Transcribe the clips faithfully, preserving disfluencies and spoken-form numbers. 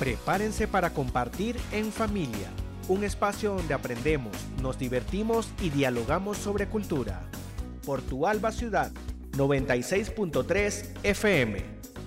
Prepárense para compartir en familia, un espacio donde aprendemos, nos divertimos y dialogamos sobre cultura. Por Tu Alba Ciudad, noventa y seis punto tres F M.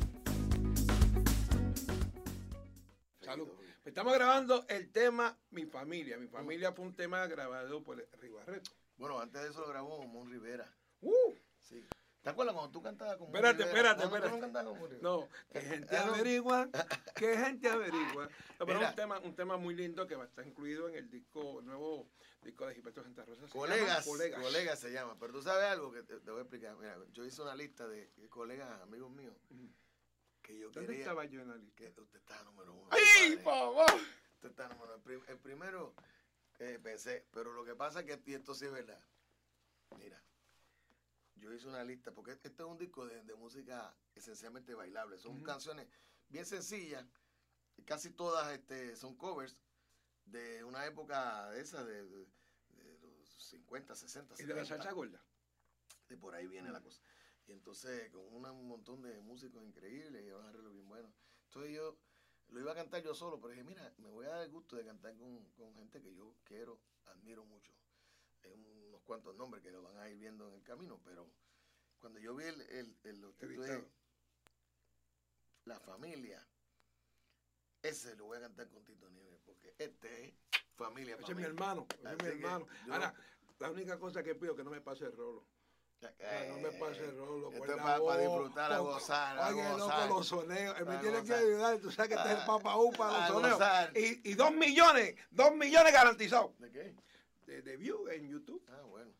Salud. Estamos grabando el tema Mi Familia. Mi Familia fue un tema grabado por Ribarreto. Bueno, antes de eso lo grabó Mon Rivera. Uh. Sí. ¿Te acuerdas cuando tú cantabas con Mon Espérate, Rivera? espérate, No, no, espérate. ¿tú no cantabas con Mon Rivera? No, que gente averigua, que gente averigua. No, pero es un tema, un tema muy lindo que va a estar incluido en el disco, el nuevo disco de Gilberto Santa Rosa. Se Colegas, llama Colegas. colegas se llama. Pero tú sabes algo que te, te voy a explicar. Mira, yo hice una lista de colegas, amigos míos, que yo ¿Dónde quería... estaba yo en la lista? Que usted está número uno. ¡Ay, compadre. papá! Usted está número uno. El, prim- el primero, eh, pensé, pero lo que pasa es que, y esto sí es verdad. Mira, yo hice una lista, porque este es un disco de, de música esencialmente bailable. Son Uh-huh. canciones bien sencillas, y casi todas este, son covers de una época de esa, de, de, de los cincuenta, sesenta, ¿Y de la setenta. salsa gorda? Y por ahí viene la cosa. Y entonces, con una- un montón de músicos increíbles y un arreglo bien bueno. Entonces yo lo iba a cantar yo solo, pero dije, mira, me voy a dar el gusto de cantar con, con gente que yo quiero, admiro mucho. Hay unos cuantos nombres que lo van a ir viendo en el camino, pero cuando yo vi el, el, el, los títulos de La Familia, ese lo voy a cantar con Tito Nieves, porque este es familia. Ese es familia. mi hermano, ese es Así mi que hermano. yo- Ahora, la única cosa que pido es que no me pase el rolo. O sea, no me pase el rolo. Esto con es la para voz, disfrutar, a con- gozar, a Oye, gozar. loco, los soneos. Él me A tiene que gozar. ayudar. Tú sabes que este es el Papa U para A los soneos. gozar. Y, y dos millones, dos millones garantizados. ¿De qué? De, de view en YouTube. Ah, bueno.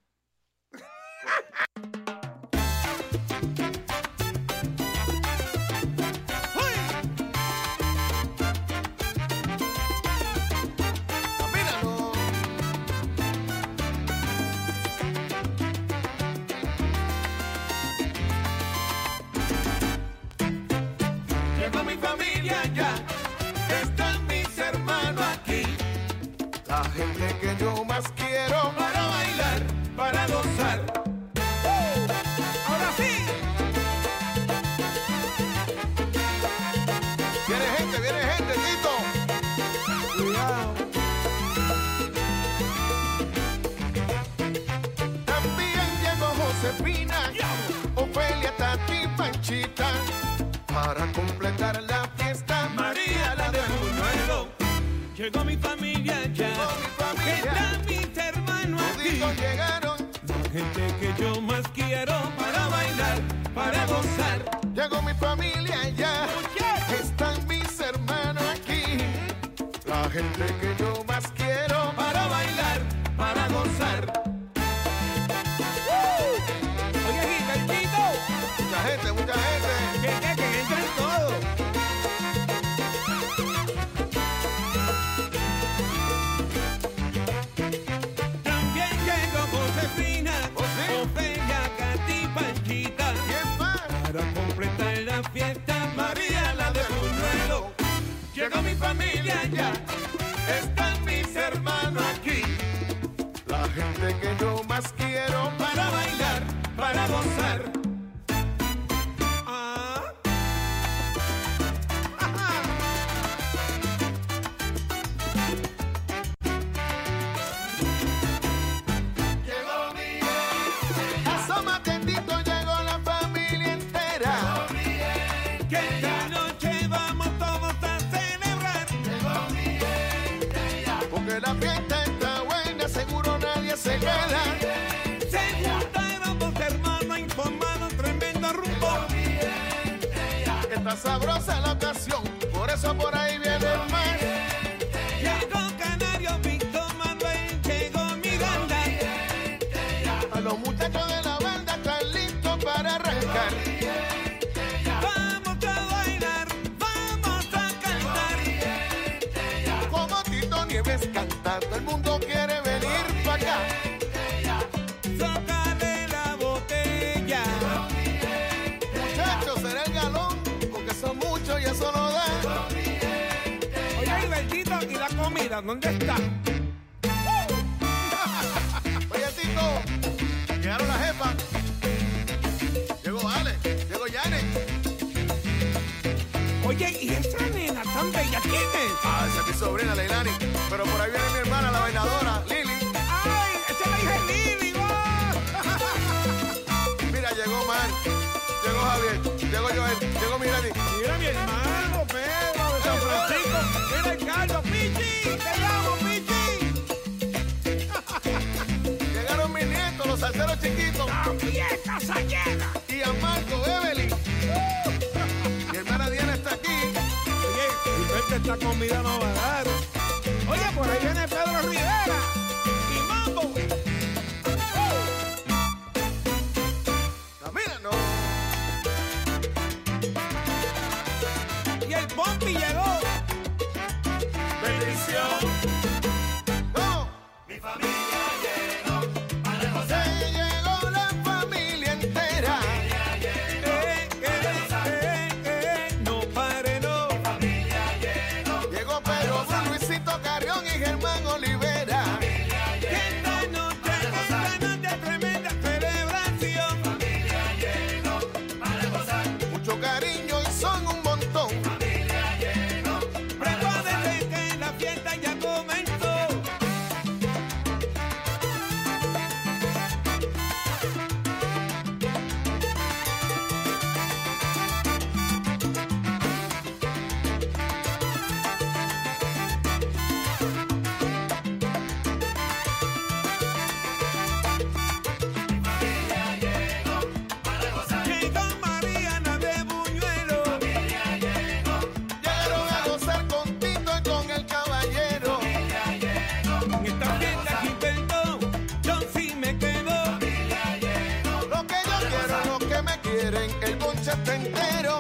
Camínalo. Llegó mi familia ya, están mis hermanos aquí. La gente que yo más quiero. Para bailar, para gozar. Ahora sí. Viene gente, viene gente, Tito. Cuidado. También llegó Josefina, Ofelia, Tati, Panchita. Para completar la fiesta, María la de Buñuelo. Llegó mi familia ya. Llegó mi familia. Están mis hermanos aquí. toditos llegaron. La gente que yo más quiero. Para bailar, para gozar. Llegó mi familia ya. Están mis hermanos aquí. La gente que yo más quiero. Para bailar, para gozar. Oye, Gilbertito. Mucha gente, mucha gente. Que, que, que entren todos. También llegó Josefina, ¿Oh, sí? Ofelia, Katy, Panchita. ¿Quién más? Para completar la fiesta, María la de Buñuelo. Llegó mi familia ya, están mis hermanos aquí. La gente que yo más quiero. Para bailar, para gozar. Ah. Ajá. Llegó mi Asómate, Tito, llegó la familia entera. Que esta noche vamos todos a celebrar. Porque la fiesta está buena, seguro nadie se queda. Se juntaron dos hermanos informados, tremendo rumbo. Está sabrosa la ocasión, por eso por ahí viene el mar. Llegó Canario, Víctor Manuel, llegó Miranda. A los muchachos de la banda están listos para arrancar. Vamos a bailar, vamos a cantar. Como Tito Nieves canta, todo el mundo quiere venir para acá. Tócale la botella. Muchachos, será el galón, porque son muchos y eso no da. Oye, Gilbertito, ¿y la comida dónde está? Oye, Tito, llegaron las jefas. Llegó Ale, llegó Yane. Oye, ¿y esa nena? nena tan bella, ¿quién es? Ah, esa es mi sobrina, Leilani. Pero por ahí viene mi hermana, la bailadora, Lili. ¡Ay, esa es la hija de Lili! ¡Wow! Mira, llegó Mar, llegó Javier, llegó Joel, llegó Mirani. Mira mi hermano Pedro de San Francisco. Mira el Carlos, Pichi, te llamo, Pichi. Llegaron mis nietos, los salseros chiquitos. También casa llena. Y a Marco, Evelyn. Uh. Mi hermana Diana está aquí. Oye, Gilberto, esta comida no va a dar. Oye, por ahí viene Pedro Rivera. Y Mambo. Uh. Camina, no. Y el Pompi llegó. Bendición. No. Mi familia llegó para José. Se llegó la familia entera. Eh, eh, eh, eh, no pare, no. Llegó Pedro, Luisito Carrión y Germán Olivera. Esta noche, esta noche, tremenda celebración. Mucho cariño y son un montón. Recuérdense que la fiesta ya comenzó. Llegó Mariana de Buñuelo. Llegaron a gozar con Tito y con el caballero. En esta fiesta que inventó, yo sí me quedo. Lo que yo quiero, lo que me quieren, el bonche está entero.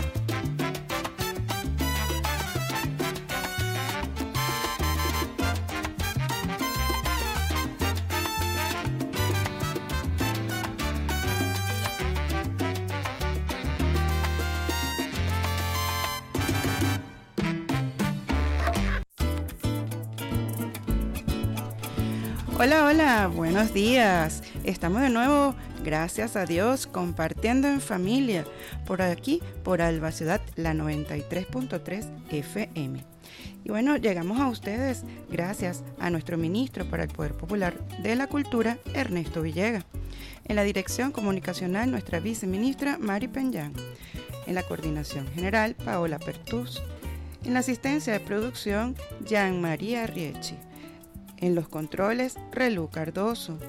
Hola, hola, buenos días. Estamos de nuevo, gracias a Dios, compartiendo en familia, por aquí, por Alba Ciudad, la noventa y tres punto tres F M. Y bueno, llegamos a ustedes gracias a nuestro ministro para el Poder Popular de la Cultura, Ernesto Villegas. En la dirección comunicacional, nuestra viceministra, Mari Peñán. En la coordinación general, Paola Pertús. En la asistencia de producción, Jean María Riechi. En los controles, Relú Cardoso.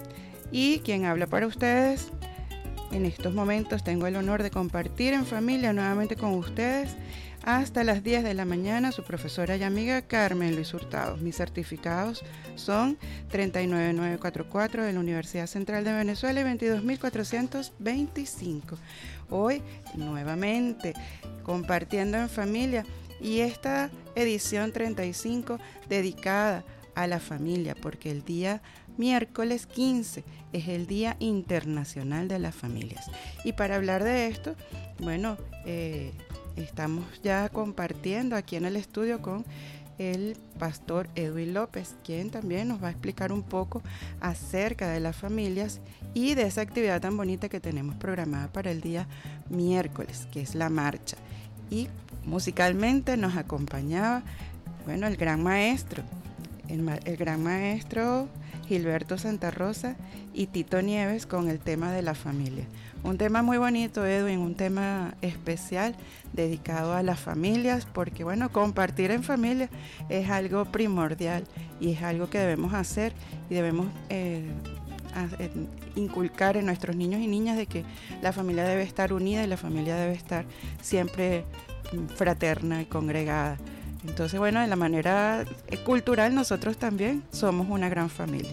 Y quien habla para ustedes, en estos momentos tengo el honor de compartir en familia nuevamente con ustedes hasta las diez de la mañana su profesora y amiga Carmen Luis Hurtado. Mis certificados son treinta y nueve mil novecientos cuarenta y cuatro de la Universidad Central de Venezuela y veintidós mil cuatrocientos veinticinco. Hoy, nuevamente, compartiendo en familia y esta edición treinta y cinco dedicada a la familia, porque el día miércoles quince es el Día Internacional de las Familias. Y para hablar de esto, bueno, eh, estamos ya compartiendo aquí en el estudio con el pastor Edwin López, quien también nos va a explicar un poco acerca de las familias y de esa actividad tan bonita que tenemos programada para el día miércoles, que es la marcha. Y musicalmente nos acompañaba, bueno, el gran maestro, el, ma- el gran maestro Gilberto Santa Rosa y Tito Nieves con el tema de la familia. Un tema muy bonito, Edwin, un tema especial dedicado a las familias, porque bueno, compartir en familia es algo primordial y es algo que debemos hacer y debemos eh, a, eh, inculcar en nuestros niños y niñas de que la familia debe estar unida y la familia debe estar siempre fraterna y congregada. Entonces, bueno, de la manera cultural nosotros también somos una gran familia.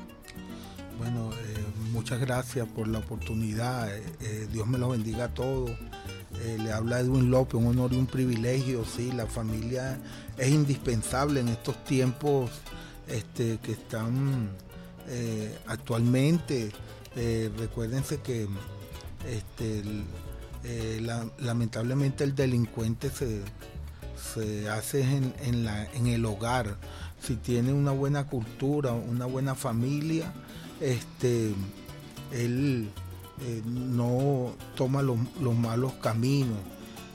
Bueno, eh, muchas gracias por la oportunidad. Eh, eh, Dios me los bendiga a todos. Eh, le habla Edwin López, un honor y un privilegio. Sí, la familia es indispensable en estos tiempos este, que están eh, actualmente. Eh, recuérdense que este, el, eh, la, lamentablemente el delincuente se se hace en, en, la, en el hogar. Si tiene una buena cultura, una buena familia, este, él eh, no toma los, los malos caminos.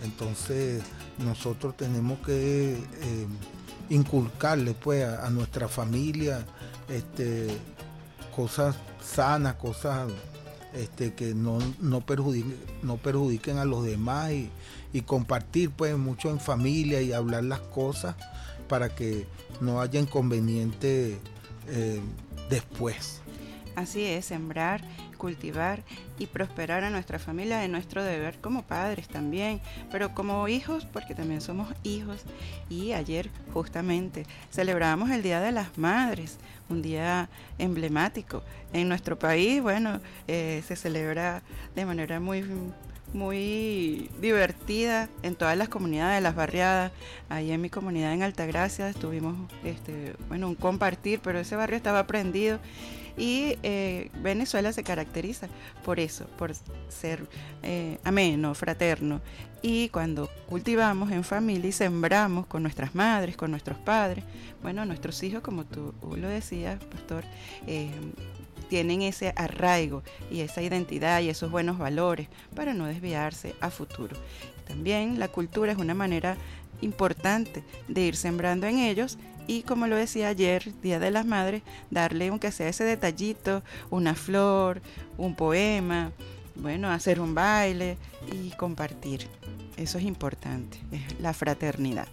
Entonces nosotros tenemos que eh, inculcarle pues a, a nuestra familia este, cosas sanas, cosas este, que no, no, perjudiquen, no perjudiquen a los demás y, y compartir pues mucho en familia y hablar las cosas para que no haya inconveniente eh, después. Así es, sembrar, cultivar y prosperar a nuestra familia es nuestro deber como padres también, pero como hijos, porque también somos hijos. Y ayer justamente celebrábamos el Día de las Madres, un día emblemático. En nuestro país, bueno, eh, se celebra de manera muy... muy divertida en todas las comunidades de las barriadas. Ahí en mi comunidad en Altagracia tuvimos este, bueno, un compartir, pero ese barrio estaba prendido y eh, Venezuela se caracteriza por eso, por ser eh, ameno, fraterno. Y cuando cultivamos en familia y sembramos con nuestras madres, con nuestros padres, bueno, nuestros hijos, como tú lo decías, pastor, eh, tienen ese arraigo y esa identidad y esos buenos valores para no desviarse a futuro. También la cultura es una manera importante de ir sembrando en ellos y, como lo decía ayer, Día de las Madres, darle aunque sea ese detallito, una flor, un poema, bueno, hacer un baile y compartir. Eso es importante, es la fraternidad.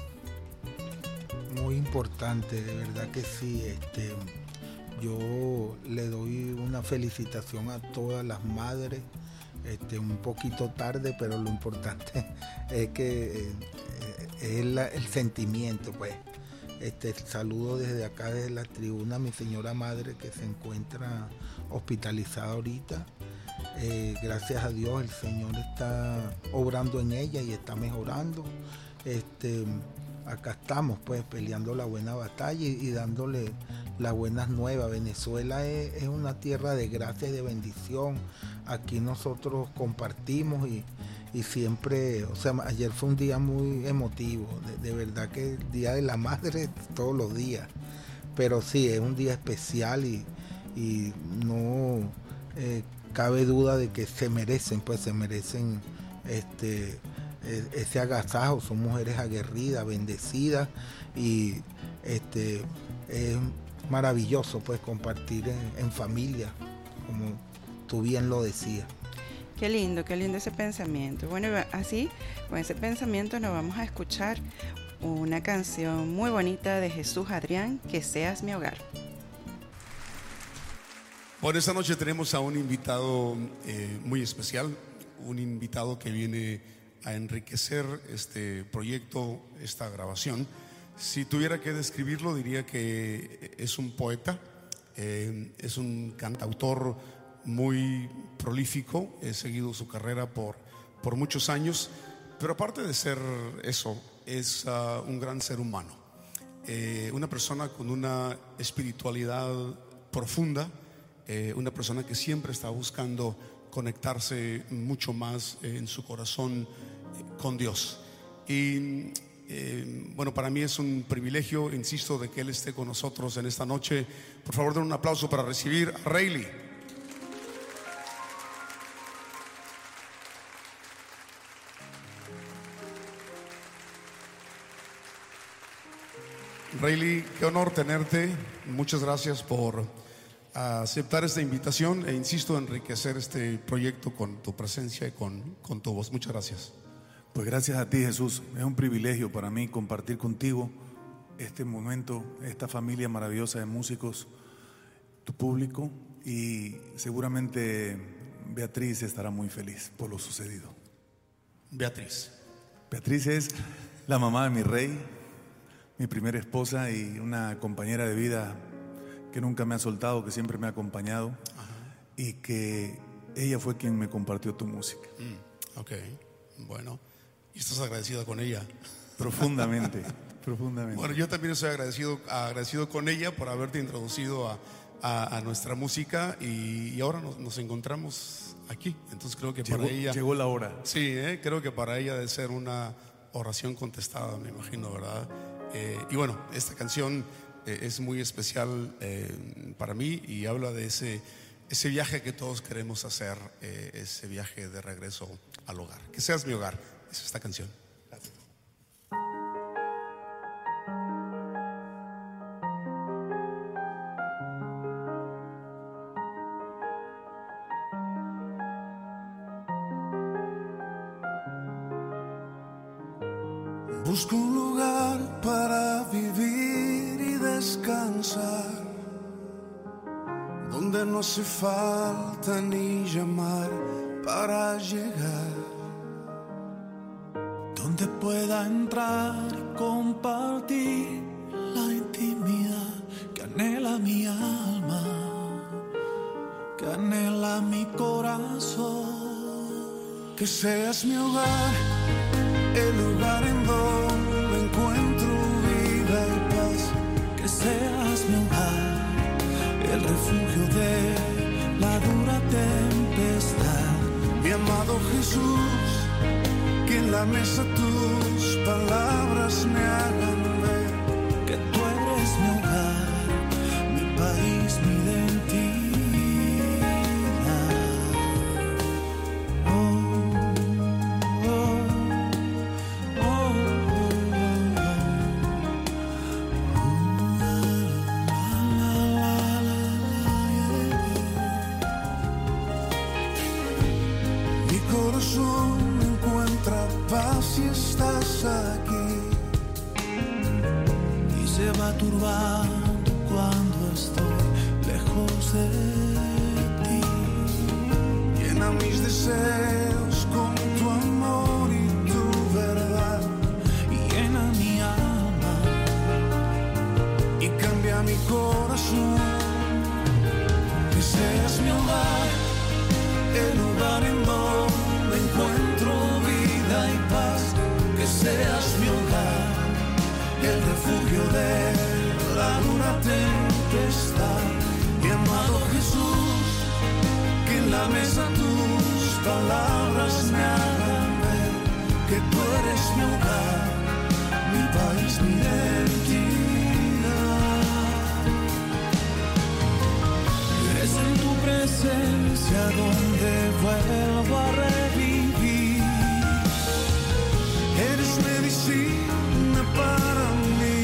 Muy importante, de verdad que sí. Este, yo le doy una felicitación a todas las madres, este, un poquito tarde, pero lo importante es que eh, es la, el sentimiento, pues. Este, saludo desde acá, desde la tribuna, a mi señora madre que se encuentra hospitalizada ahorita. Eh, gracias a Dios el Señor está obrando en ella y está mejorando. Este, acá estamos pues peleando la buena batalla y, y dándole las buenas nuevas. Venezuela es, es una tierra de gracia y de bendición. Aquí nosotros compartimos y, y siempre, o sea, ayer fue un día muy emotivo, de, de verdad que el Día de la Madre todos los días, pero sí, es un día especial y, y no eh, cabe duda de que se merecen, pues se merecen este ese agasajo. Son mujeres aguerridas, bendecidas y este es maravilloso pues compartir en, en familia, como tú bien lo decías. Qué lindo, qué lindo ese pensamiento. Bueno, así, con ese pensamiento nos vamos a escuchar una canción muy bonita de Jesús Adrián, Que Seas Mi Hogar. Bueno, esta noche tenemos a un invitado eh, muy especial, un invitado que viene a enriquecer este proyecto, esta grabación. Si tuviera que describirlo, diría que es un poeta, eh, es un cantautor muy prolífico. He seguido su carrera por, por muchos años, pero aparte de ser eso, es uh, un gran ser humano, eh, una persona con una espiritualidad profunda, eh, una persona que siempre está buscando conectarse mucho más eh, en su corazón eh, con Dios. Y eh, bueno, para mí es un privilegio, insisto, de que Él esté con nosotros en esta noche. Por favor, den un aplauso para recibir a Rayleigh. Rayleigh, qué honor tenerte. Muchas gracias por aceptar esta invitación e insisto, enriquecer este proyecto con tu presencia y con, con tu voz. Muchas gracias. Pues gracias a ti, Jesús. Es un privilegio para mí compartir contigo este momento, esta familia maravillosa de músicos, tu público, y seguramente Beatriz estará muy feliz por lo sucedido. Beatriz. Beatriz es la mamá de mi rey, mi primera esposa y una compañera de vida que nunca me ha soltado, que siempre me ha acompañado. Ajá. Y que ella fue quien me compartió tu música. Mm, ok, bueno. ¿Y estás agradecida con ella? Profundamente, profundamente. Bueno, yo también estoy agradecido, agradecido con ella por haberte introducido a, a, a nuestra música y, y ahora nos, nos encontramos aquí. Entonces creo que llegó, para ella... Llegó la hora. Sí, eh, creo que para ella debe ser una oración contestada, me imagino, ¿verdad? Eh, y bueno, esta canción eh, es muy especial eh, para mí y habla de ese, ese viaje que todos queremos hacer, eh, ese viaje de regreso al hogar. Que seas mi hogar. es esta canción. Busco un lugar para vivir y descansar, donde no hace falta ni llamar para llegar, donde pueda entrar y compartir la intimidad que anhela mi alma, que anhela mi corazón. Que seas mi hogar, el lugar en donde encuentro vida y paz. Que seas mi hogar, el refugio de la dura tempestad. Mi amado Jesús, que en la mesa tus palabras me hagan ver que tú eres mi hogar, mi país, mi identidad. Encuentra paz si estás aquí, y se va turbando cuando estoy lejos de ti. Llena mis deseos con tu amor y tu verdad, y llena mi alma y cambia mi corazón. Que seas mi hogar, el lugar en donde encuentro vida y paz. Que seas mi hogar, el refugio de la dura tempestad. Mi amado Jesús, que en la mesa tus palabras me hagan ver que tú eres mi hogar, mi país, mi identidad. Es en tu presencia donde vuelvo a revivir. Eres medicina para mí.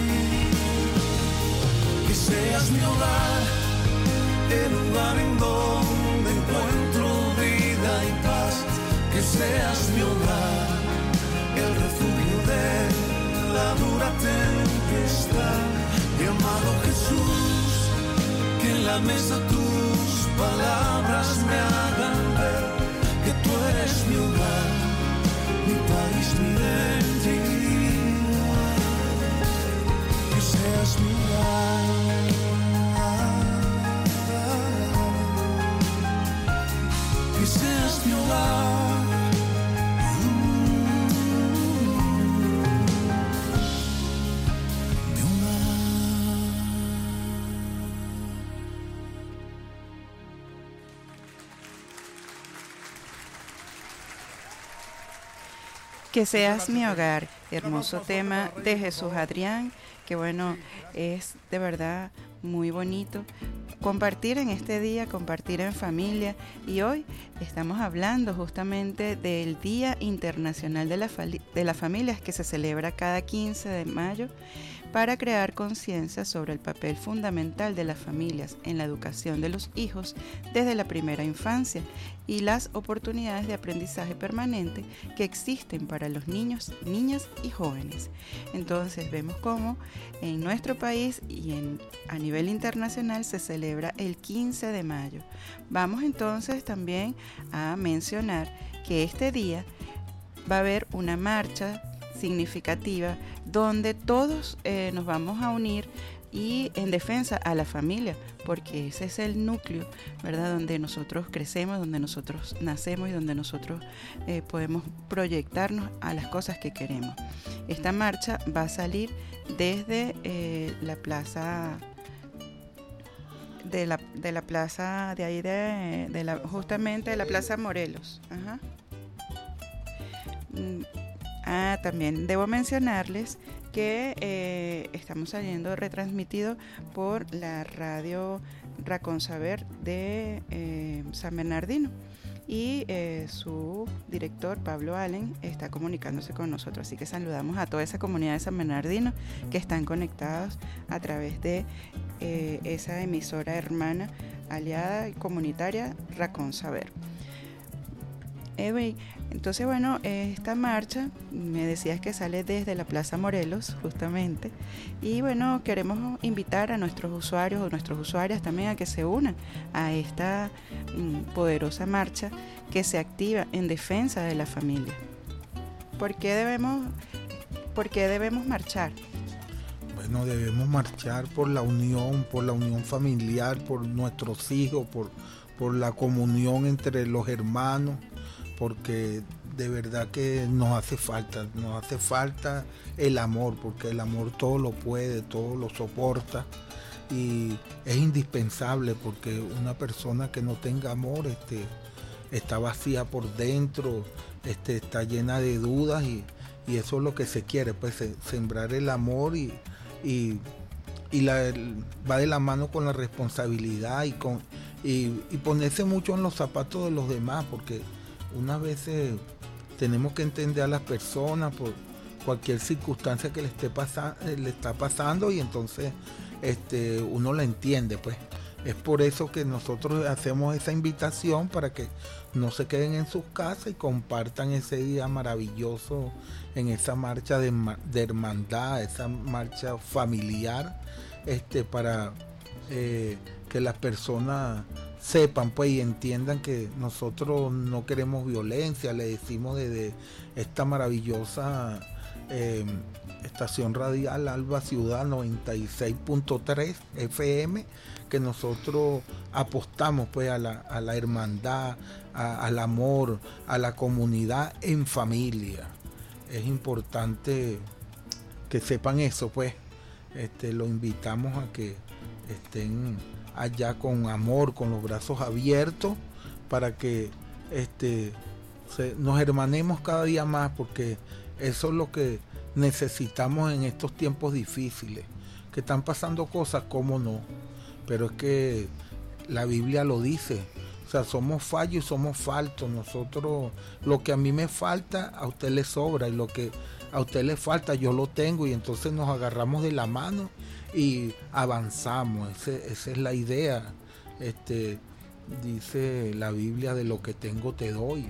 Que seas mi hogar, el lugar en donde encuentro vida y paz. Que seas mi hogar, el refugio de la dura tempestad. Mi amado Jesús, que en la mesa tus palabras me hagan ver que tú eres mi hogar, mi país, mi identidad. Que seas mi hogar, que seas mi hogar. Que seas mi hogar, hermoso tema de Jesús Adrián, que bueno, es de verdad muy bonito compartir en este día, compartir en familia. Y hoy estamos hablando justamente del Día Internacional de la, de la Familia, que se celebra cada quince de mayo, para crear conciencia sobre el papel fundamental de las familias en la educación de los hijos desde la primera infancia y las oportunidades de aprendizaje permanente que existen para los niños, niñas y jóvenes. Entonces vemos cómo en nuestro país y en, a nivel internacional se celebra el quince de mayo. Vamos entonces también a mencionar que este día va a haber una marcha significativa donde todos eh, nos vamos a unir y en defensa a la familia, porque ese es el núcleo, ¿verdad? Donde nosotros crecemos, donde nosotros nacemos y donde nosotros eh, podemos proyectarnos a las cosas que queremos. Esta marcha va a salir desde eh, la plaza de la, de la plaza de ahí de, de la, justamente de la plaza Morelos. Ajá. Ah, también debo mencionarles que eh, estamos saliendo retransmitido por la radio Racón Saber de eh, San Bernardino. y eh, su director, Pablo Allen, está comunicándose con nosotros. Así que saludamos a toda esa comunidad de San Bernardino que están conectados a través de eh, esa emisora hermana, aliada y comunitaria Racón Saber. Ewey, entonces bueno, esta marcha me decías que sale desde la Plaza Morelos justamente, y bueno, queremos invitar a nuestros usuarios o nuestras usuarias también a que se unan a esta mm, poderosa marcha que se activa en defensa de la familia. ¿Por qué debemos, por qué debemos marchar? Bueno, debemos marchar por la unión, por la unión familiar, por nuestros hijos, por, por la comunión entre los hermanos, porque de verdad que nos hace falta, nos hace falta el amor, porque el amor todo lo puede, todo lo soporta, y es indispensable, porque una persona que no tenga amor este, está vacía por dentro, este, está llena de dudas, y, y eso es lo que se quiere, pues se, sembrar el amor, y, y, y la, el, va de la mano con la responsabilidad y, con, y, y ponerse mucho en los zapatos de los demás, porque unas veces tenemos que entender a las personas por cualquier circunstancia que le esté pasando, le está pasando, y entonces este, uno la entiende, pues. Es por eso que nosotros hacemos esa invitación para que no se queden en sus casas y compartan ese día maravilloso en esa marcha de, de hermandad, esa marcha familiar, este, para eh, que las personas sepan, pues, y entiendan que nosotros no queremos violencia. Le decimos desde esta maravillosa eh, estación radial Alba Ciudad noventa y seis punto tres F M, que nosotros apostamos, pues, a la, a la hermandad, a, al amor, a la comunidad en familia. Es importante que sepan eso, pues. Este, lo invitamos a que estén allá con amor, con los brazos abiertos, para que este, se, nos hermanemos cada día más, porque eso es lo que necesitamos en estos tiempos difíciles, que están pasando cosas, cómo no, pero es que la Biblia lo dice, o sea, somos fallos y somos faltos. Nosotros, lo que a mí me falta, a usted le sobra, y lo que a usted le falta, yo lo tengo, y entonces nos agarramos de la mano y avanzamos. Ese, esa es la idea. Este, dice la Biblia, de lo que tengo te doy.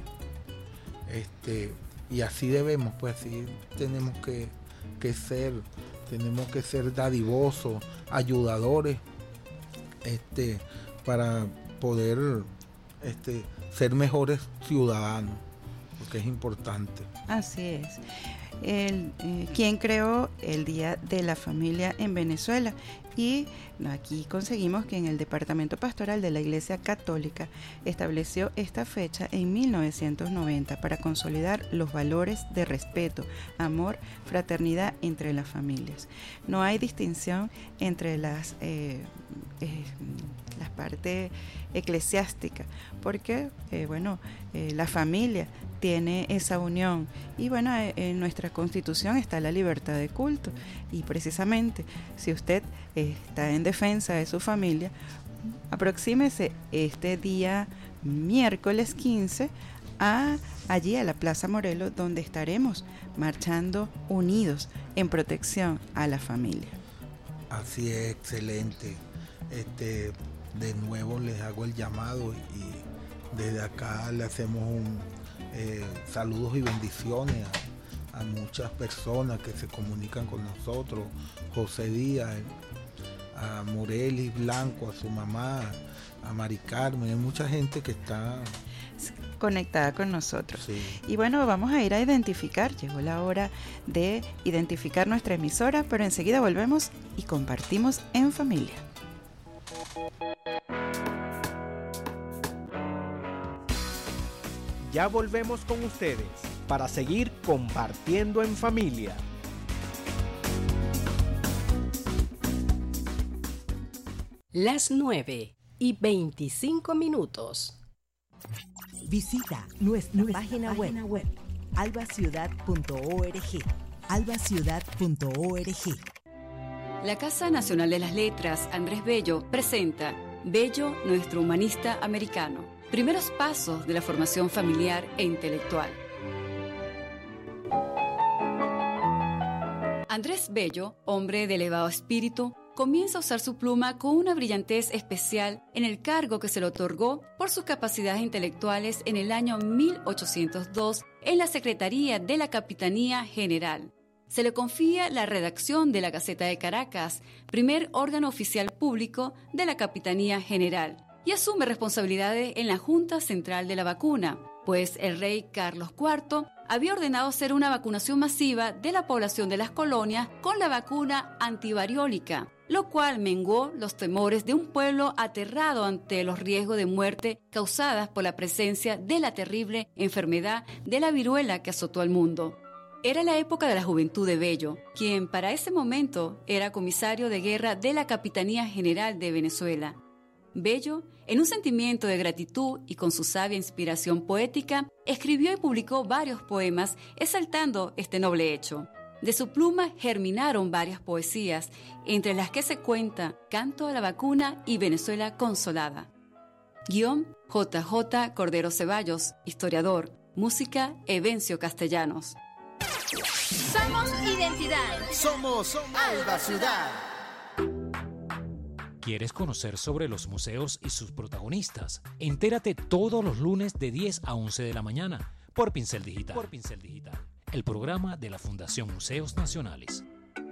Este, y así debemos, pues así tenemos que, que ser, tenemos que ser dadivosos, ayudadores, este, para poder este, ser mejores ciudadanos, porque es importante. Así es. El, eh, quien creó el Día de la Familia en Venezuela, y aquí conseguimos que en el Departamento Pastoral de la Iglesia Católica estableció esta fecha en mil novecientos noventa para consolidar los valores de respeto, amor, fraternidad entre las familias. No hay distinción entre las eh, eh, las partes eclesiásticas, porque eh, bueno, eh, la familia tiene esa unión, y bueno, en nuestra Constitución está la libertad de culto, y precisamente si usted está en defensa de su familia, aproxímese este día miércoles quince a allí a la Plaza Morelos, donde estaremos marchando unidos en protección a la familia. Así es, excelente. Este, de nuevo les hago el llamado, y desde acá le hacemos un eh, saludos y bendiciones a, a muchas personas que se comunican con nosotros. José Díaz, a Morelis Blanco, a su mamá, a Mari Carmen, hay mucha gente que está conectada con nosotros. Sí. Y bueno, vamos a ir a identificar, llegó la hora de identificar nuestra emisora, pero enseguida volvemos y compartimos en familia. Ya volvemos con ustedes para seguir compartiendo en familia. Las nueve y veinticinco minutos. Visita nuestra, nuestra página, página web, web alba ciudad punto org. alba ciudad punto org. La Casa Nacional de las Letras Andrés Bello presenta Bello, nuestro humanista americano. primeros pasos de la formación familiar e intelectual. Andrés Bello, hombre de elevado espíritu, comienza a usar su pluma con una brillantez especial en el cargo que se le otorgó por sus capacidades intelectuales en el año mil ochocientos dos en la Secretaría de la Capitanía General. Se le confía la redacción de la Gaceta de Caracas, primer órgano oficial público de la Capitanía General, y asume responsabilidades en la Junta Central de la Vacuna, pues el rey Carlos cuarto había ordenado hacer una vacunación masiva de la población de las colonias con la vacuna antivariólica, lo cual menguó los temores de un pueblo aterrado ante los riesgos de muerte causadas por la presencia de la terrible enfermedad de la viruela que azotó al mundo. Era la época de la juventud de Bello, quien para ese momento era comisario de guerra de la Capitanía General de Venezuela. Bello, en un sentimiento de gratitud y con su sabia inspiración poética, escribió y publicó varios poemas exaltando este noble hecho. De su pluma germinaron varias poesías, entre las que se cuenta Canto a la Vacuna y Venezuela Consolada. Guión J J Cordero Ceballos, historiador. Música Evencio Castellanos. Somos identidad. Somos Alba Ciudad. ¿Quieres conocer sobre los museos y sus protagonistas? Entérate todos los lunes de diez a once de la mañana por Pincel Digital. Por Pincel Digital, el programa de la Fundación Museos Nacionales.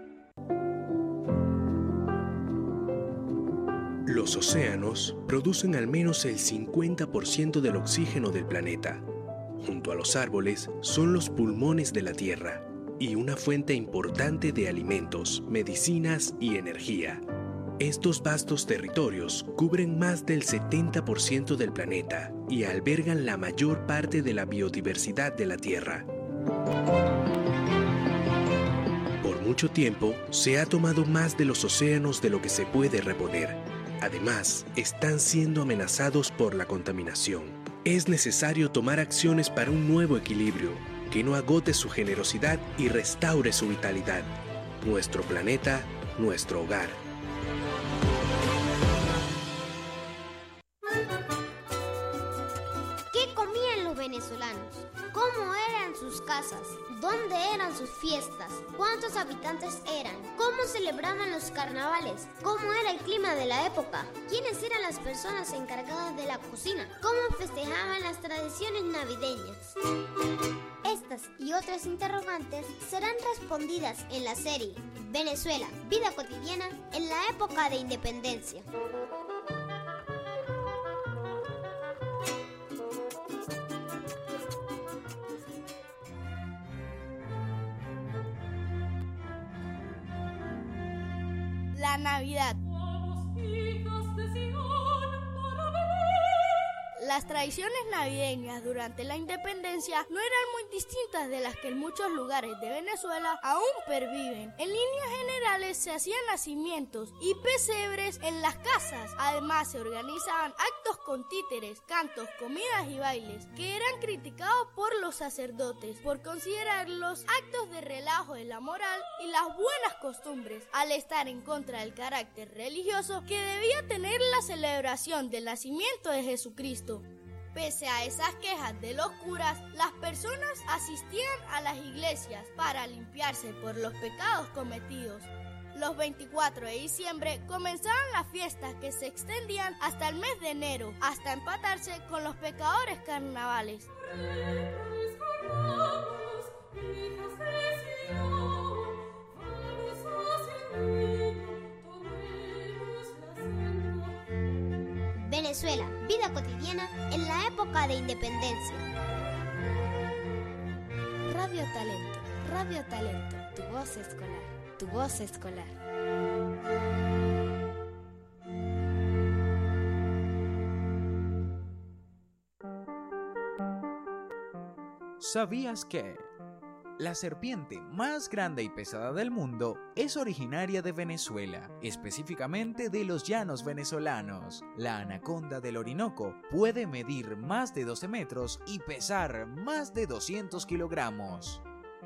Los océanos producen al menos el cincuenta por ciento del oxígeno del planeta. Junto a los árboles son los pulmones de la Tierra y una fuente importante de alimentos, medicinas y energía. Estos vastos territorios cubren más del setenta por ciento del planeta y albergan la mayor parte de la biodiversidad de la Tierra. Por mucho tiempo se ha tomado más de los océanos de lo que se puede reponer. Además, están siendo amenazados por la contaminación. Es necesario tomar acciones para un nuevo equilibrio que no agote su generosidad y restaure su vitalidad. Nuestro planeta, nuestro hogar. ¿Qué comían los venezolanos? ¿Cómo eran sus casas? ¿Dónde eran sus fiestas? ¿Cuántos habitantes eran? ¿Cómo celebraban los carnavales? ¿Cómo era el clima de la época? ¿Quiénes eran las personas encargadas de la cocina? ¿Cómo festejaban las tradiciones navideñas? Estas y otras interrogantes serán respondidas en la serie Venezuela, vida cotidiana en la época de independencia. La Navidad. Las tradiciones navideñas durante la independencia no eran muy distintas de las que en muchos lugares de Venezuela aún perviven. En líneas generales se hacían nacimientos y pesebres en las casas. Además se organizaban actos con títeres, cantos, comidas y bailes que eran criticados por los sacerdotes por considerarlos actos de relajo de la moral y las buenas costumbres, al estar en contra del carácter religioso que debía tener la celebración del nacimiento de Jesucristo. Pese a esas quejas de los curas, las personas asistían a las iglesias para limpiarse por los pecados cometidos. Los veinticuatro de diciembre comenzaban las fiestas que se extendían hasta el mes de enero, hasta empatarse con los pecadores carnavales. Venezuela, vida cotidiana en la época de independencia. Radio Talento, Radio Talento, tu voz escolar, tu voz escolar. ¿Sabías que la serpiente más grande y pesada del mundo es originaria de Venezuela, específicamente de los llanos venezolanos? La anaconda del Orinoco puede medir más de doce metros y pesar más de doscientos kilogramos.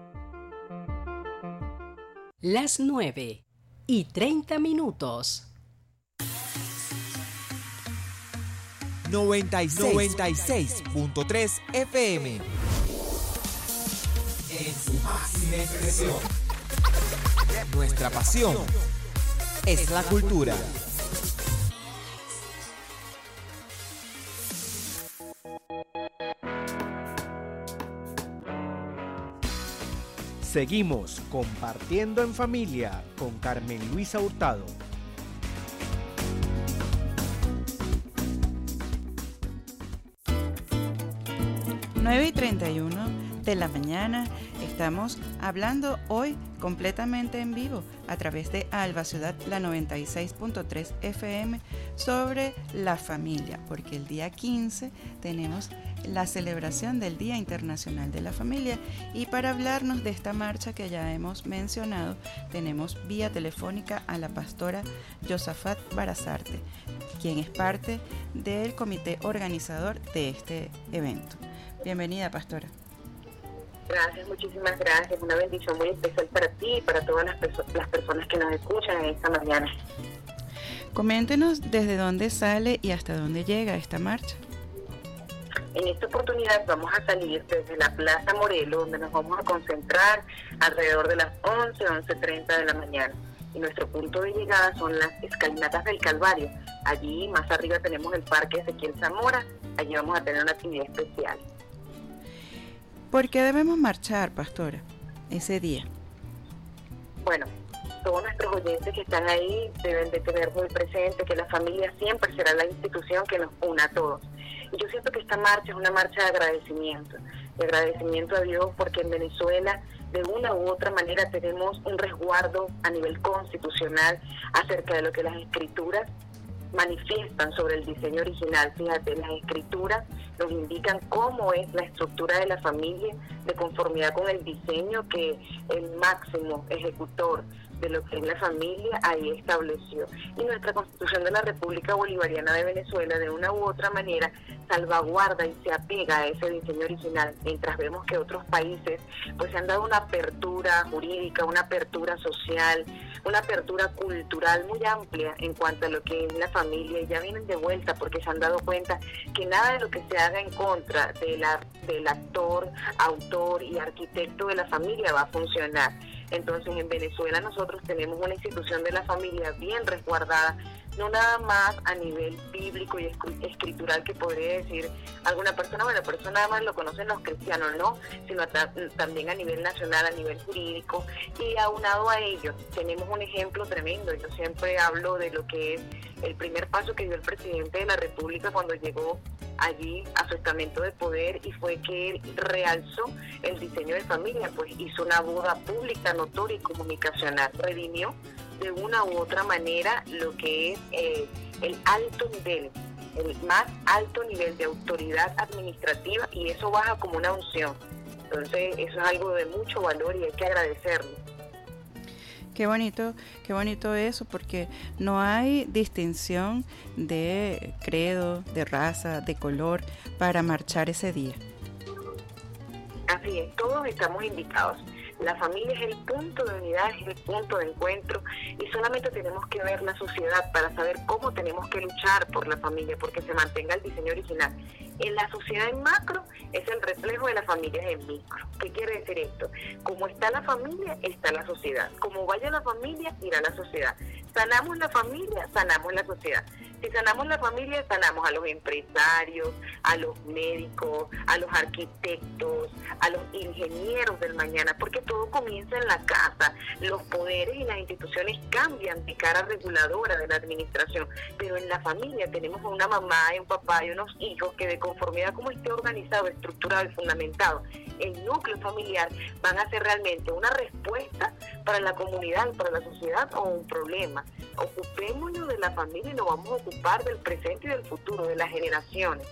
Las nueve y treinta minutos. noventa y seis punto tres F M. En su máxima expresión. Nuestra pasión es la cultura. Seguimos compartiendo en familia con Carmen Luisa Hurtado. nueve y treinta y uno de la mañana. Estamos hablando hoy completamente en vivo a través de Alba Ciudad, la noventa y seis punto tres F M, sobre la familia, porque el día quince tenemos la celebración del Día Internacional de la Familia, y para hablarnos de esta marcha que ya hemos mencionado, tenemos vía telefónica a la pastora Yosafat Barazarte, quien es parte del comité organizador de este evento. Bienvenida, pastora. Gracias, muchísimas gracias. Una bendición muy especial para ti y para todas las, perso- las personas que nos escuchan en esta mañana. Coméntenos desde dónde sale y hasta dónde llega esta marcha. En esta oportunidad vamos a salir desde la Plaza Morelos, donde nos vamos a concentrar alrededor de las once, once treinta de la mañana. Y nuestro punto de llegada son las escalinatas del Calvario. Allí más arriba tenemos el Parque Ezequiel Zamora. Allí vamos a tener una actividad especial. ¿Por qué debemos marchar, pastora, ese día? Bueno, todos nuestros oyentes que están ahí deben de tener muy presente que la familia siempre será la institución que nos una a todos. Y yo siento que esta marcha es una marcha de agradecimiento, de agradecimiento a Dios, porque en Venezuela de una u otra manera tenemos un resguardo a nivel constitucional acerca de lo que las escrituras manifiestan sobre el diseño original. Fíjate, las escrituras nos indican cómo es la estructura de la familia de conformidad con el diseño que el máximo ejecutor de lo que es la familia ahí estableció. Y nuestra Constitución de la República Bolivariana de Venezuela de una u otra manera salvaguarda y se apega a ese diseño original, mientras vemos que otros países pues se han dado una apertura jurídica, una apertura social, una apertura cultural muy amplia en cuanto a lo que es la familia, y ya vienen de vuelta porque se han dado cuenta que nada de lo que se haga en contra de la, del actor, autor y arquitecto de la familia va a funcionar. Entonces en Venezuela nosotros tenemos una institución de la familia bien resguardada, no nada más a nivel bíblico y escritural que podría decir alguna persona, bueno, pero eso nada más lo conocen los cristianos, no, sino ta- también a nivel nacional, a nivel jurídico, y aunado a ello tenemos un ejemplo tremendo. Yo siempre hablo de lo que es el primer paso que dio el presidente de la República cuando llegó allí a su estamento de poder, y fue que él realzó el diseño de familia, pues hizo una boda pública, notoria y comunicacional, redimió de una u otra manera lo que es eh, el alto nivel, el más alto nivel de autoridad administrativa, y eso baja como una unción. Entonces eso es algo de mucho valor y hay que agradecerlo. Qué bonito, qué bonito eso, porque no hay distinción de credo, de raza, de color para marchar ese día. Así es, todos estamos invitados. La familia es el punto de unidad, es el punto de encuentro, y solamente tenemos que ver la sociedad para saber cómo tenemos que luchar por la familia, porque se mantenga el diseño original. En la sociedad en macro es el reflejo de las familias en micro. ¿Qué quiere decir esto? Como está la familia, está la sociedad. Como vaya la familia, irá la sociedad. Sanamos la familia, sanamos la sociedad. Si sanamos la familia, sanamos a los empresarios, a los médicos, a los arquitectos, a los ingenieros del mañana, porque todo comienza en la casa. Los poderes y las instituciones cambian de cara reguladora de la administración, pero en la familia tenemos a una mamá y un papá y unos hijos que, de conformidad como esté organizado, estructurado y fundamentado el núcleo familiar, van a ser realmente una respuesta para la comunidad, para la sociedad, o un problema. Ocupémonos de la familia y nos vamos a ocupar del presente y del futuro, de las generaciones.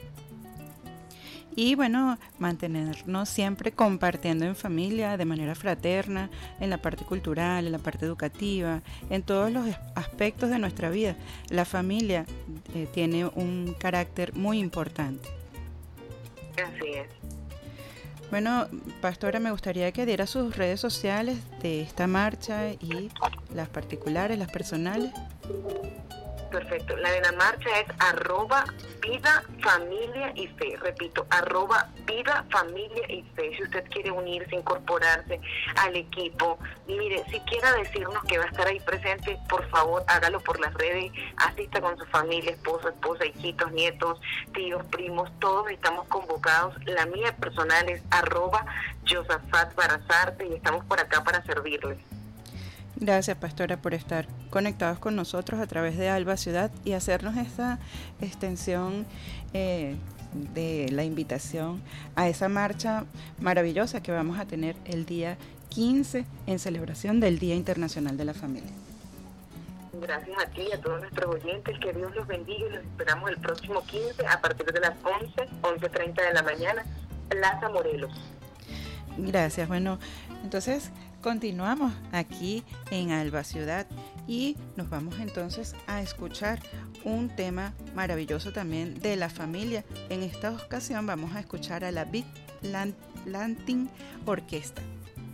Y bueno, mantenernos siempre compartiendo en familia de manera fraterna, en la parte cultural, en la parte educativa, en todos los aspectos de nuestra vida. La familia eh, tiene un carácter muy importante. Así es. Bueno, pastora, me gustaría que diera sus redes sociales de esta marcha y las particulares, las personales. Perfecto. La de la marcha es arroba vida, familia y fe. Repito, arroba vida, familia y fe. Si usted quiere unirse, incorporarse al equipo, mire, si quiera decirnos que va a estar ahí presente, por favor, hágalo por las redes, asista con su familia, esposo, esposa, hijitos, nietos, tíos, primos, todos estamos convocados. La mía personal es arroba Yosafat Barazarte y estamos por acá para servirles. Gracias, pastora, por estar conectados con nosotros a través de Alba Ciudad y hacernos esta extensión eh, de la invitación a esa marcha maravillosa que vamos a tener el día quince en celebración del Día Internacional de la Familia. Gracias a ti y a todos nuestros oyentes, que Dios los bendiga y los esperamos el próximo quince a partir de las once, once treinta de la mañana, Plaza Morelos. Gracias, bueno, entonces continuamos aquí en Alba Ciudad y nos vamos entonces a escuchar un tema maravilloso también de la familia. En esta ocasión vamos a escuchar a la Big Latin Orquesta.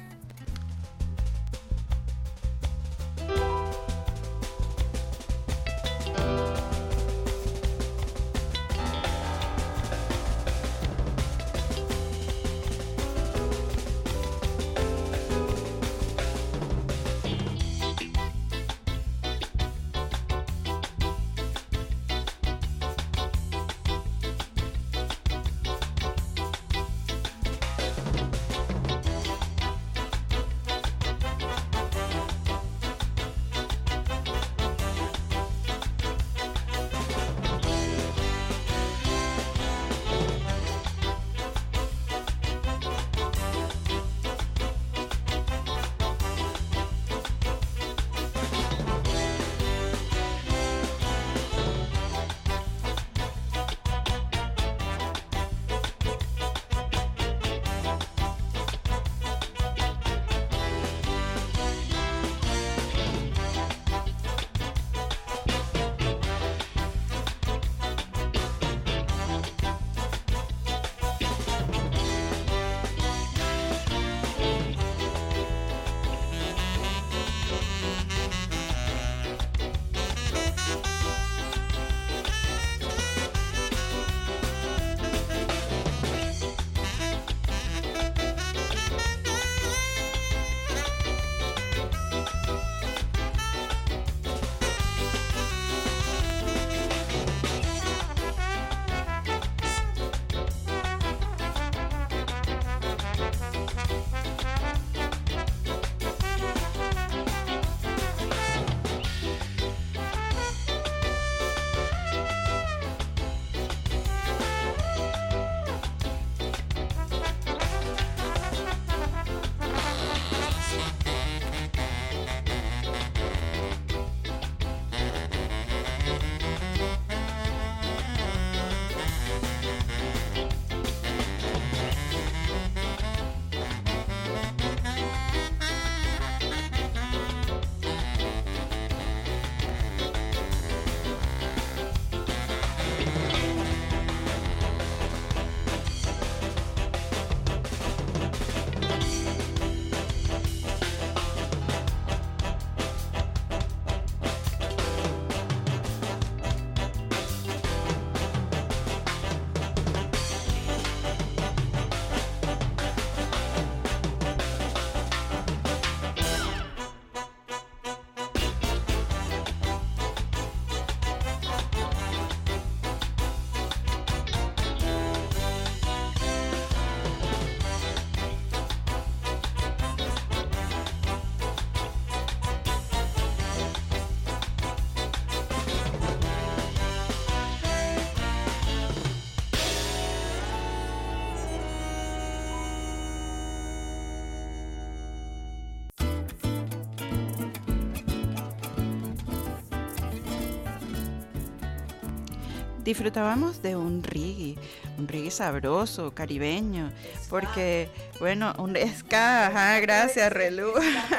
disfrutábamos de un reggae, un reggae sabroso, caribeño, porque, bueno, un ska, ajá, gracias, Relú.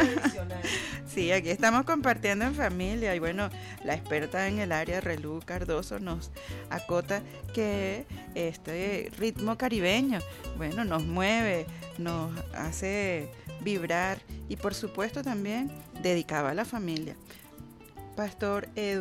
Sí, aquí estamos compartiendo en familia y, bueno, la experta en el área, Relú Cardoso, nos acota que este ritmo caribeño, bueno, nos mueve, nos hace vibrar y, por supuesto, también dedicaba a la familia. Pastor Edwin,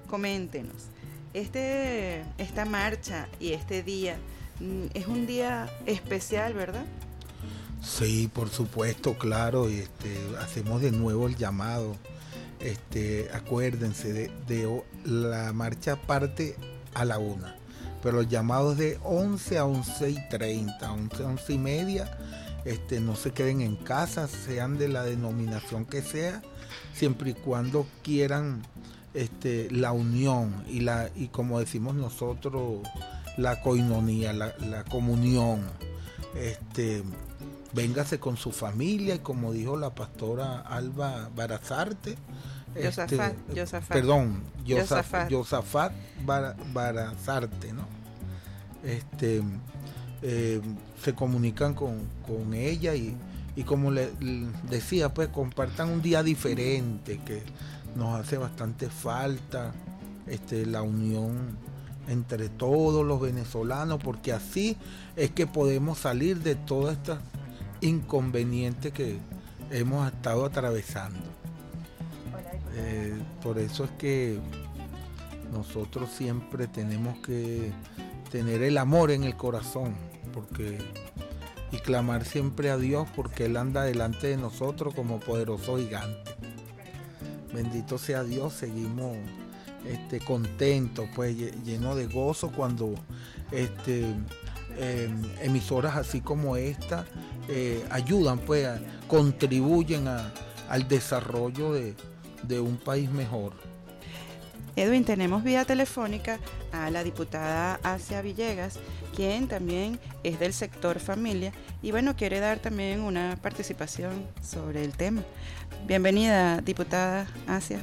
coméntenos, este, esta marcha y este día es un día especial, ¿verdad? Sí, por supuesto, claro, y este, hacemos de nuevo el llamado. Este, acuérdense, de, de la marcha parte a la una, pero el llamado es de once a once y treinta, once, once y media. Este, no se queden en casa, sean de la denominación que sea, siempre y cuando quieran este, la unión y, la, y como decimos nosotros, la coinonía, la, la comunión. Este, véngase con su familia y como dijo la pastora Alba Barazarte, Yosafat, este, Yosafat. perdón, Yosafat, Yosafat Bar, Barazarte, ¿no? Este, eh, se comunican con, con ella y, y como le, le decía, pues compartan un día diferente que nos hace bastante falta, este, la unión entre todos los venezolanos, porque así es que podemos salir de todas estas inconvenientes que hemos estado atravesando. Eh, por eso es que nosotros siempre tenemos que tener el amor en el corazón, porque y clamar siempre a Dios, porque Él anda delante de nosotros como poderoso gigante. Bendito sea Dios, seguimos este, contentos, pues llenos de gozo cuando este, eh, emisoras así como esta eh, ayudan, pues a, contribuyen a, al desarrollo de, de un país mejor. Edwin, tenemos vía telefónica a la diputada Asia Villegas, quien también es del sector familia y bueno, quiere dar también una participación sobre el tema. Bienvenida, diputada Asia.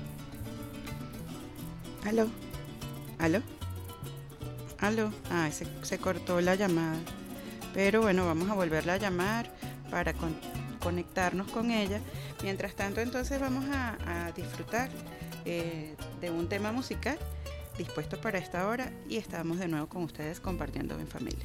¿Aló? ¿Aló? ¿Aló? Ah, se, se cortó la llamada. Pero bueno, vamos a volverla a llamar para con, conectarnos con ella. Mientras tanto, entonces vamos a, a disfrutar eh, de un tema musical dispuesto para esta hora y estamos de nuevo con ustedes compartiendo en familia.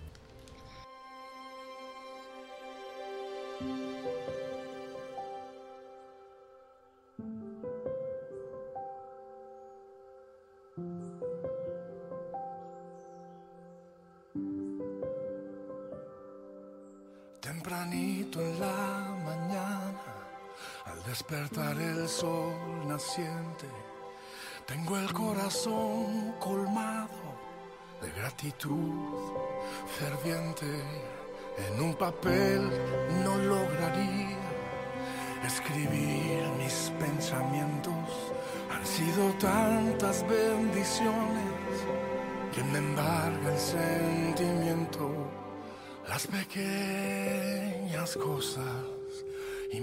Tempranito en la mañana, al despertar el sol naciente, tengo el corazón colmado de gratitud ferviente. En un papel no lograría escribir mis pensamientos. Han sido tantas bendiciones que me embarga el sentimiento. Las pequeñas cosas y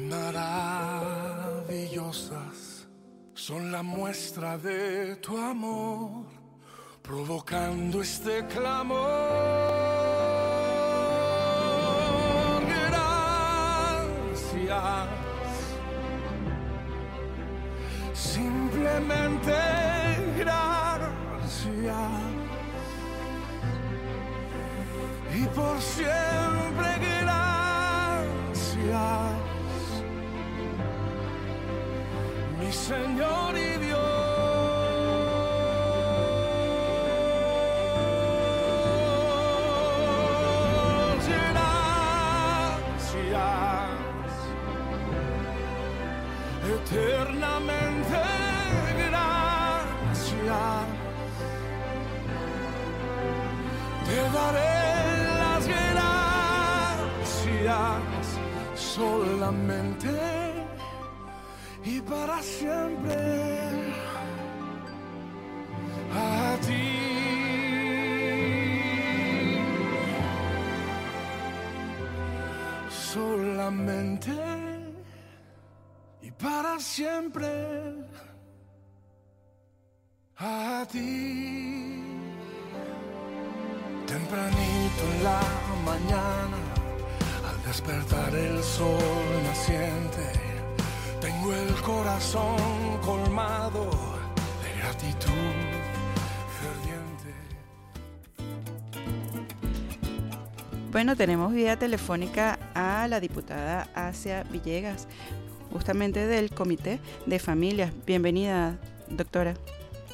maravillosas son la muestra de tu amor, provocando este clamor. Gracias, simplemente gracias. Y por siempre gracias, mi Señor y Dios. Gracias, eternamente gracias. Te daré solamente y para siempre a ti. Solamente y para siempre a ti. Tempranito en la mañana, despertar el sol naciente, tengo el corazón colmado de gratitud ferviente. Bueno, tenemos vía telefónica a la diputada Asia Villegas, justamente del Comité de Familias. Bienvenida, doctora.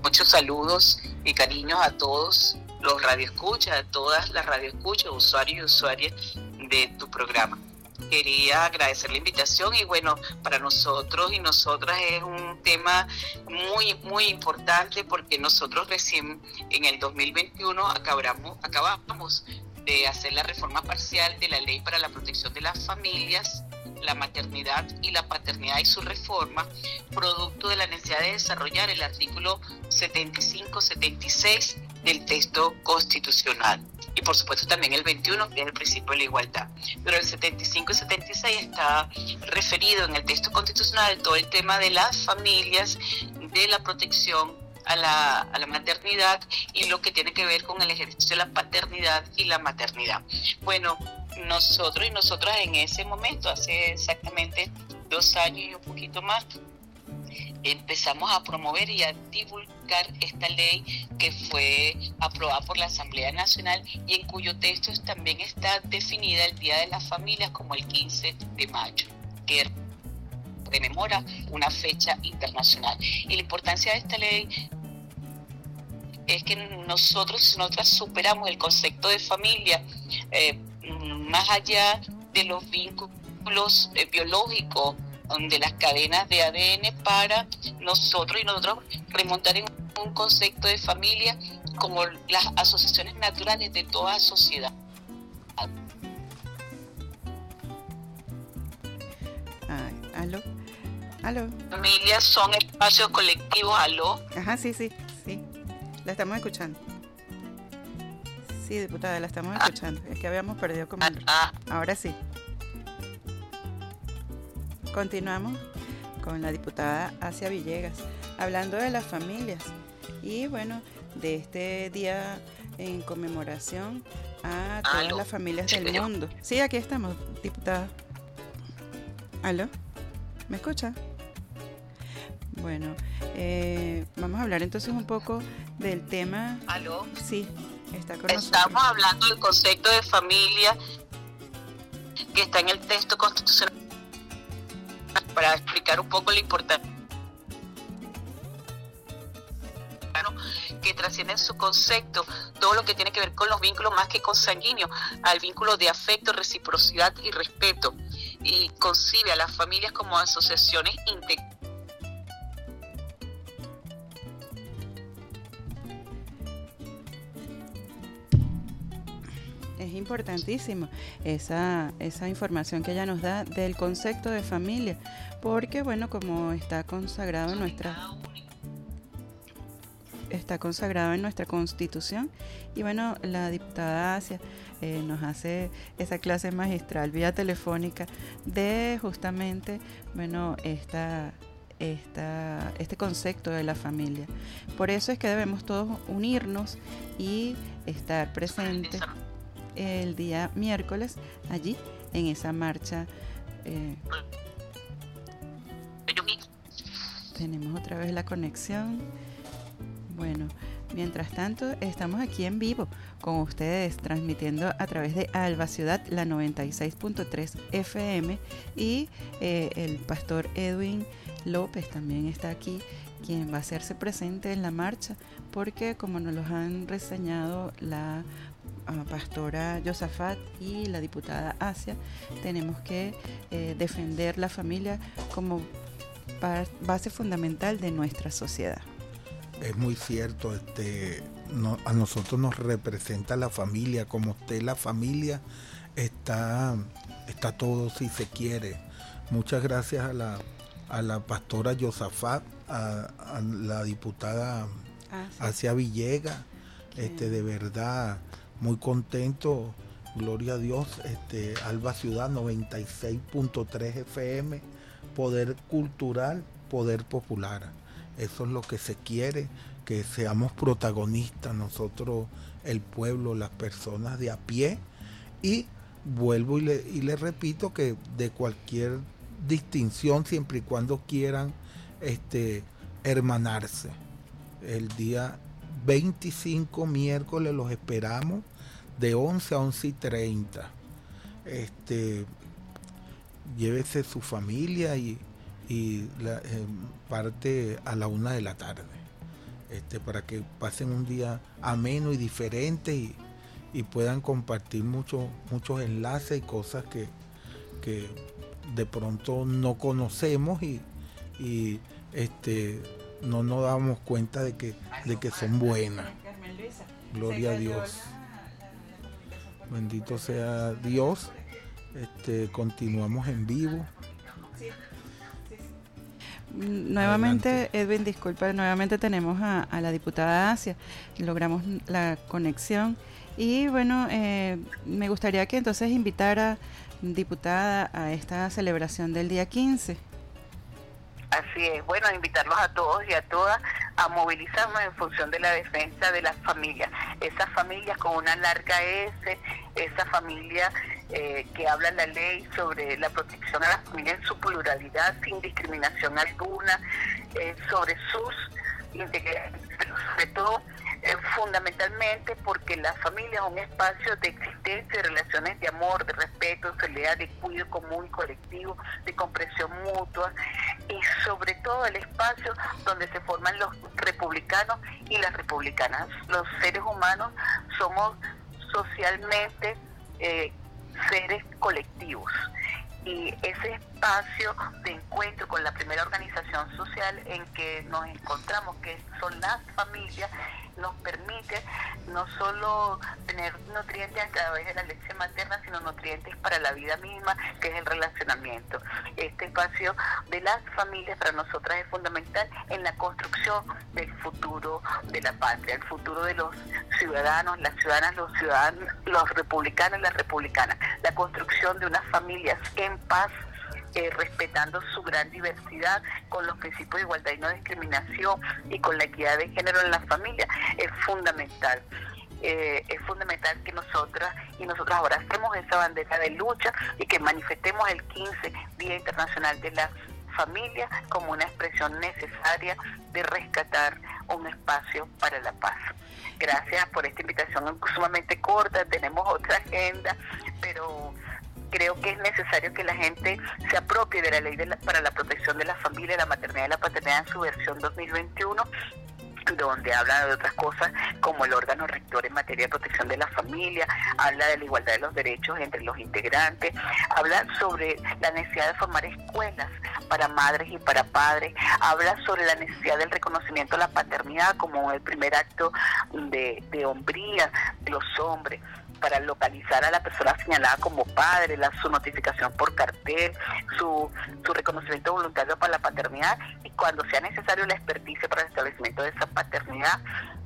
muchos saludos y cariños a todos los radioescuchas, a todas las radioescuchas, usuarios y usuarias de tu programa. Quería agradecer la invitación y bueno, para nosotros y nosotras es un tema muy, muy importante porque nosotros recién en el dos mil veintiuno acabamos, acabamos de hacer la reforma parcial de la Ley para la Protección de las Familias, la Maternidad y la Paternidad y su reforma, producto de la necesidad de desarrollar el artículo setenta y cinco setenta y seis del texto constitucional. Y por supuesto también el veintiuno, que es el principio de la igualdad. Pero el setenta y cinco y setenta y seis está referido en el texto constitucional todo el tema de las familias, de la protección a la, a la maternidad y lo que tiene que ver con el ejercicio de la paternidad y la maternidad. Bueno, nosotros y nosotras en ese momento, hace exactamente dos años y un poquito más, empezamos a promover y a divulgar esta ley que fue aprobada por la Asamblea Nacional y en cuyo texto también está definida el Día de las Familias como el quince de mayo, que rememora una fecha internacional. Y la importancia de esta ley es que nosotros y nosotras superamos el concepto de familia eh, más allá de los vínculos eh, biológicos, de las cadenas de A D N, para nosotros y nosotros remontar en un concepto de familia como las asociaciones naturales de toda sociedad. Ah, ¿aló? ¿Aló? Familias son espacios colectivos, ¿aló? Ajá, sí, sí, sí. La estamos escuchando. Sí, diputada, la estamos ah. escuchando. Es que habíamos perdido como... Ah. Ahora sí. Continuamos con la diputada Asia Villegas, hablando de las familias y bueno, de este día en conmemoración a todas ¿Aló? Las familias del ¿Sí, mundo. Sí, aquí estamos, diputada. ¿Aló? ¿Me escucha? Bueno, eh, vamos a hablar entonces un poco del tema. ¿Aló? Sí, está con Estamos nosotros. hablando del concepto de familia que está en el texto constitucional, para explicar un poco la importancia que trasciende en su concepto todo lo que tiene que ver con los vínculos más que consanguíneos, al vínculo de afecto, reciprocidad y respeto, y concibe a las familias como asociaciones integrales. Es importantísimo esa, esa información que ella nos da del concepto de familia, porque bueno, como está consagrado en nuestra está consagrado en nuestra Constitución, y bueno, la diputada Asia eh, nos hace esa clase magistral vía telefónica de justamente bueno esta Esta, este concepto de la familia. Por eso es que debemos todos unirnos y estar presentes el día miércoles allí en esa marcha. Eh, tenemos otra vez la conexión. Bueno, mientras tanto estamos aquí en vivo con ustedes transmitiendo a través de Alba Ciudad, la noventa y seis punto tres F M, y eh, el pastor Edwin López también está aquí, quien va a hacerse presente en la marcha, porque como nos lo han reseñado la uh, pastora Josafat y la diputada Asia, tenemos que eh, defender la familia como base fundamental de nuestra sociedad. Es muy cierto, este, no, a nosotros nos representa la familia, como usted la familia está, está todo si se quiere. Muchas gracias a la, a la pastora Josafat, a, a la diputada ah, sí. Asia Villegas, este, de verdad muy contento, gloria a Dios, este, Alba Ciudad noventa y seis punto tres F M, poder cultural, poder popular. Eso es lo que se quiere, que seamos protagonistas nosotros, el pueblo, las personas de a pie, y vuelvo y le, y le repito que de cualquier distinción, siempre y cuando quieran este, hermanarse. El día veinticinco, miércoles, los esperamos de once a once y treinta. Este, llévese su familia y y la, eh, parte a la una de la tarde. este, para que pasen un día ameno y diferente y, y puedan compartir muchos muchos enlaces y cosas que, que de pronto no conocemos y, y este, no nos damos cuenta de que, de que son buenas. Gloria a Dios. Bendito sea Dios. Este, continuamos en vivo. Nuevamente, Adelante. Edwin, disculpa, nuevamente tenemos a, a la diputada Asia, logramos la conexión y bueno, eh, me gustaría que entonces invitara, diputada, a esta celebración del día quince. Así es, bueno, invitarlos a todos y a todas a movilizarnos en función de la defensa de las familias, esas familias con una larga S, esa familia eh, que habla la ley sobre la protección a las familias en su pluralidad, sin discriminación alguna, eh, sobre sus integrantes, pero sobre todo eh, fundamentalmente porque la familia es un espacio de existencia, de relaciones de amor, de respeto, de solidaridad, de cuidado común y colectivo, de comprensión mutua, y sobre todo el espacio donde se forman los republicanos y las republicanas. Los seres humanos somos socialmente eh, seres colectivos, y ese espacio de encuentro con la primera organización social en que nos encontramos, que son las familias, nos permite no solo tener nutrientes a través de la leche materna, sino nutrientes para la vida misma, que es el relacionamiento. Este espacio de las familias para nosotras es fundamental en la construcción del futuro de la patria, el futuro de los ciudadanos, las ciudadanas, los ciudadanos, los republicanos y las republicanas, la construcción de unas familias en paz, Eh, respetando su gran diversidad, con los principios de igualdad y no discriminación y con la equidad de género en la familia, es fundamental. Eh, es fundamental que nosotras y nosotros abracemos esa bandera de lucha y que manifestemos el quince, Día Internacional de la Familia, como una expresión necesaria de rescatar un espacio para la paz. Gracias por esta invitación sumamente corta, tenemos otra agenda, pero creo que es necesario que la gente se apropie de la ley de la, para la protección de la familia, la maternidad y la paternidad en su versión dos mil veintiuno, donde habla de otras cosas como el órgano rector en materia de protección de la familia, habla de la igualdad de los derechos entre los integrantes, habla sobre la necesidad de formar escuelas para madres y para padres, habla sobre la necesidad del reconocimiento de la paternidad como el primer acto de, de hombría de los hombres, para localizar a la persona señalada como padre, la, su notificación por cartel, su, su reconocimiento voluntario para la paternidad y cuando sea necesario la experticia para el establecimiento de esa paternidad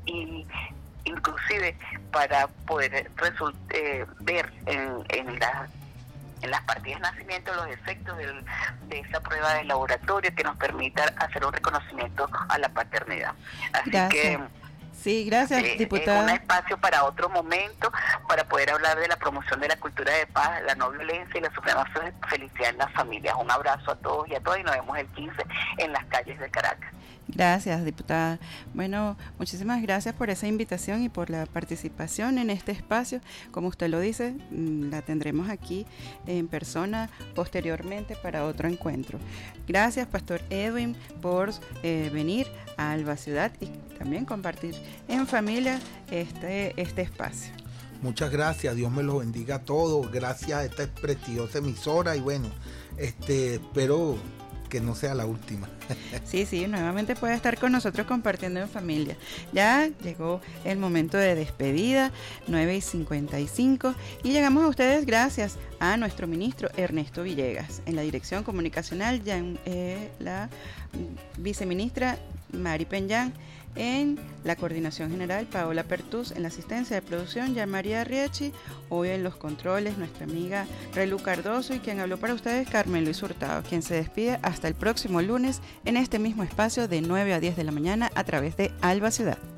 y inclusive para poder result, eh, ver en, en la en las partidas de nacimiento los efectos del, de esa prueba de laboratorio que nos permita hacer un reconocimiento a la paternidad. Así Gracias. que Sí, gracias, eh, diputada. Es un espacio para otro momento, para poder hablar de la promoción de la cultura de paz, la no violencia y la suprema felicidad en las familias. Un abrazo a todos y a todas y nos vemos el quince en las calles de Caracas. Gracias, diputada. Bueno, muchísimas gracias por esa invitación y por la participación en este espacio. Como usted lo dice, la tendremos aquí en persona posteriormente para otro encuentro. Gracias, Pastor Edwin, por eh, venir a Alba Ciudad y también compartir en familia este, este espacio. Muchas gracias, Dios me los bendiga a todos. Gracias a esta prestigiosa emisora y bueno, este espero que no sea la última. Sí, sí, nuevamente puede estar con nosotros compartiendo en familia. Ya llegó el momento de despedida, nueve y cincuenta y cinco, y llegamos a ustedes gracias a nuestro ministro Ernesto Villegas. En la dirección comunicacional, ya, eh, la viceministra Mari Peñán. En la coordinación general, Paola Pertús. En la asistencia de producción, ya María Riechi. Hoy en los controles, nuestra amiga Relu Cardoso. Y quien habló para ustedes, Carmen Luis Hurtado, quien se despide hasta el próximo lunes en este mismo espacio de nueve a diez de la mañana a través de Alba Ciudad.